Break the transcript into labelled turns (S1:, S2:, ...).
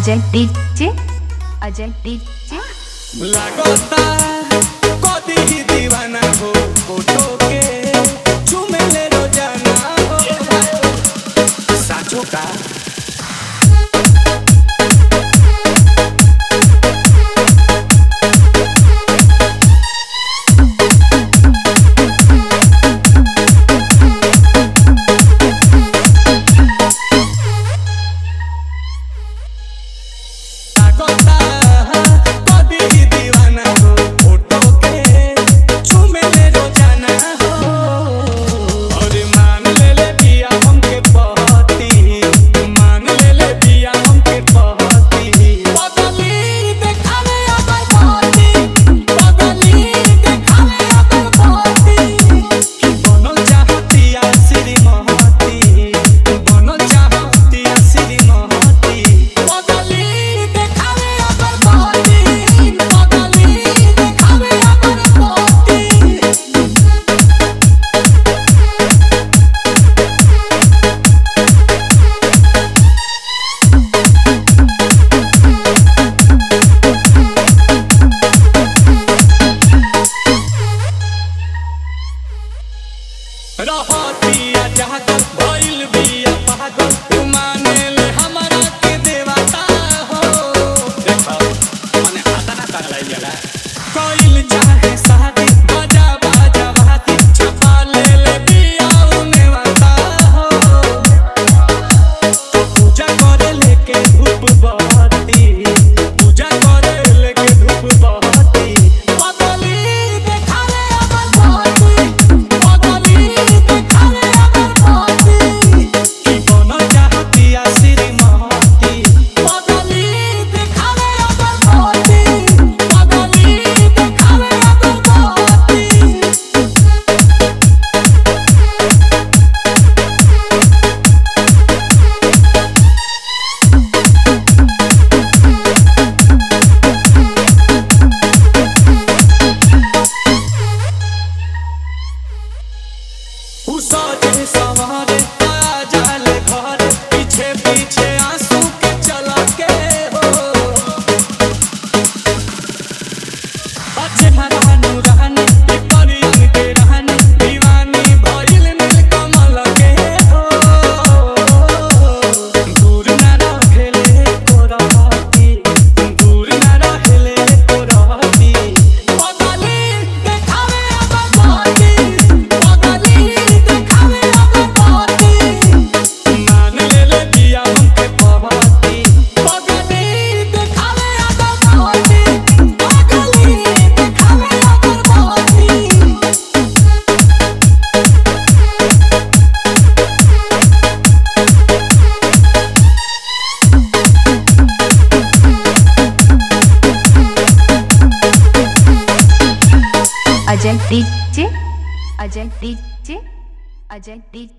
S1: Ajay DJ Ajay DJ
S2: लगोता कोदी दीवाना हो फोटो के चूमे ले रोजाना हो साचो का रहतिया जागल भइल बिया पागल तू माने ले हमरा के देवता हो देखो मने आता ना करलाई जाला कोइल चाहे शादी बाजा बाजा बाती छपा ले बिया उने वाता हो पूजा करे लेके धूप बहती पूजा करे लेके धूप बहती पगली देखाले अमर बहती उसाजे सवारे आ जाले घर पीछे पीछे आंसू के चला के हो बच्चे हरानु रहने परियन के रहने दीवानी भइल नील कमल के हो दूर ना रहेले को रहती दूर ना रहेले को रहती पगली देखावे अब बहती
S1: Ajay DJ Ajay DJ Ajay DJ